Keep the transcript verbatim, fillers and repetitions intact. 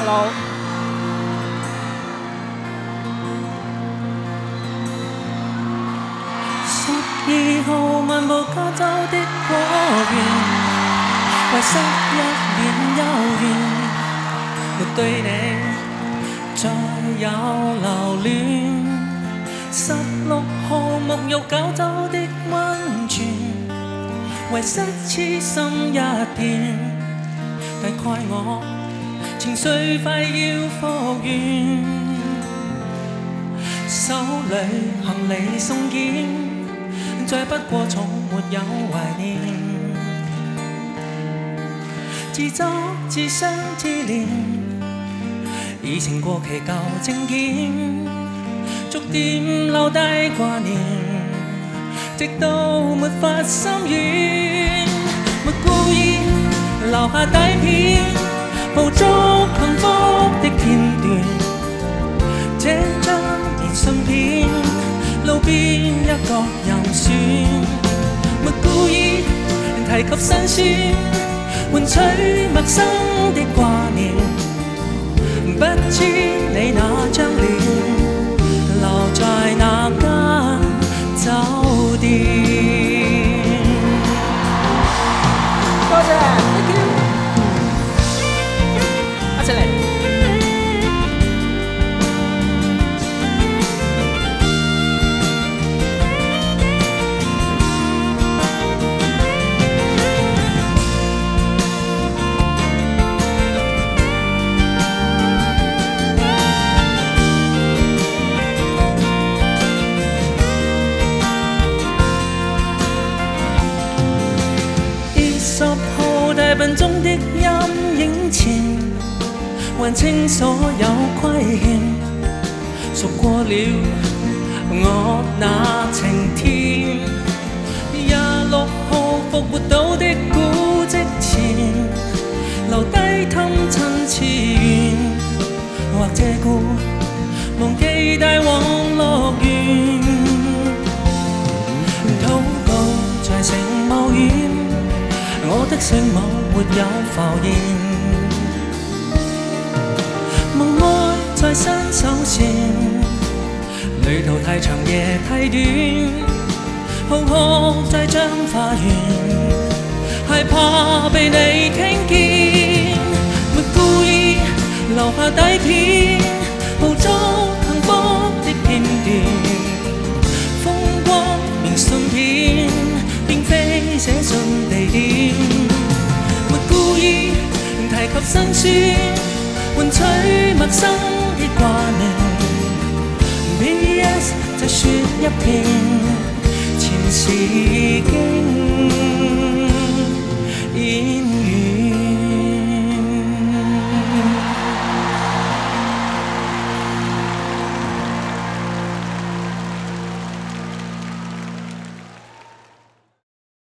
佬。 十二號漫步加州的果園，遺失一年幽怨，沒對你再有留戀。十六號沐浴九州的溫泉，遺失痴心一片，大概我情緒快要復原，手裏行李送檢，再不過從沒有懷念，自作自傷自憐，以前過期舊證件，逐漸留低掛念，直到沒法心軟，沒故意留下底片，捕捉幸福的片段，這張明信片路邊一角又選，沒故意提及辛酸，換取陌生的掛念，不知你那張臉留在那間酒店。 多謝 ，thank you， 一齊嚟。 大笨鐘的陰影前，還清所有虧欠，贖過了我那晴天。廿六號復活島的古蹟前，留低貪親次緣，或借故忘記帶往樂園，禱告在城貿園。我的聖母沒有浮現，夢愛在伸手前，旅途太長夜太短，浩瀚在彰化園，害怕被你聽見，沒故意留下底片，捕捉幸福的片段，風光明信片並非寫信地點，沒故意提及辛酸，換取陌生的掛念。B S 再說一遍前事已經。